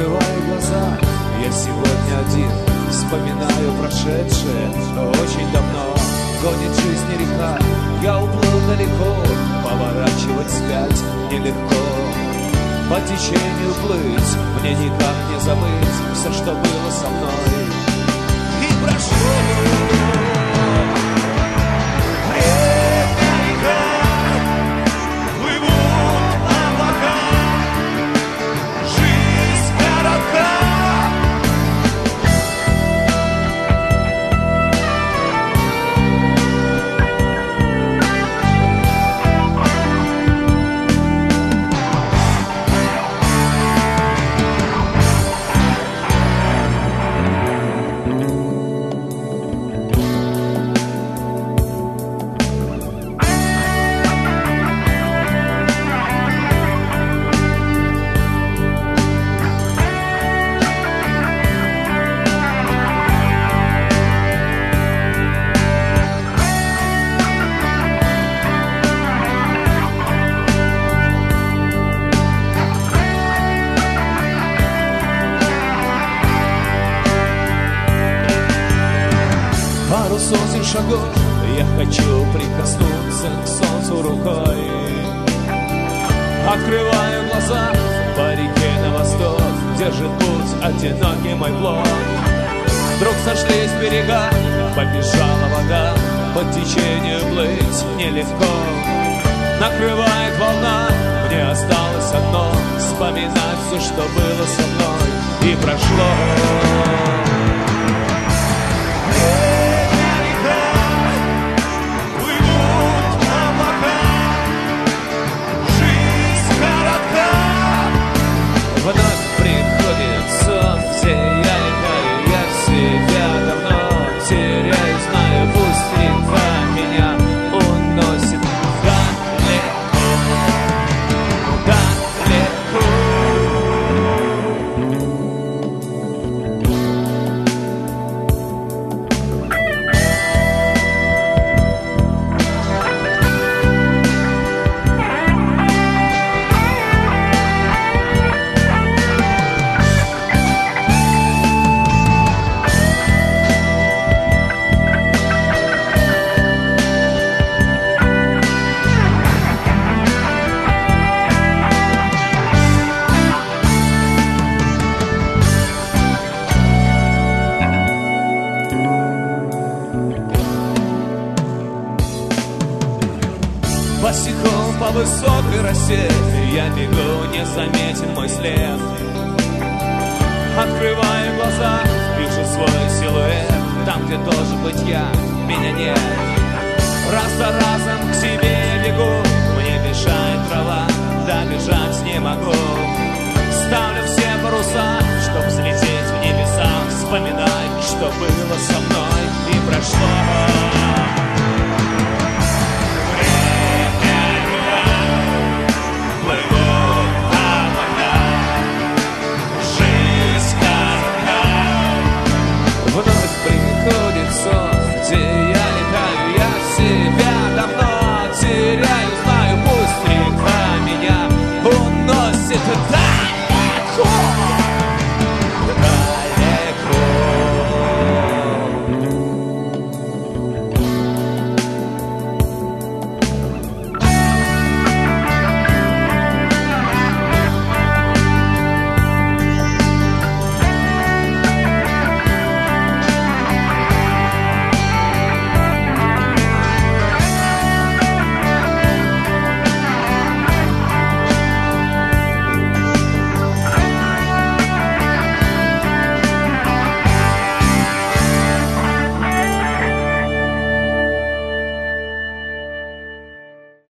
Открываю глаза, я сегодня один, вспоминаю прошедшее очень давно. Гонит жизнь река, я уплыл далеко, поворачивать вспять нелегко. По течению плыть, мне никак не забыть все, что было со мной. И прошло время, река, плывут облака, жизнь коротка. Пару сотен шагов, я хочу прикоснуться к солнцу рукой. Открываю глаза, по реке на восток держит путь одинокий мой плот. Вдруг сошлись берега, побежала вода, по течению плыть нелегко. Накрывает волна, мне осталось одно — вспоминать все, что было со мной и прошло. Вновь приходит сон, где я летаю, я в себя давно теряю, знаю, пусть река меня уносит далеко, далеко. Босиком по высокой росе я бегу, не заметен мой след. Открываю глаза, вижу свой силуэт, там, где должен быть я, меня нет. Раз за разом к себе бегу,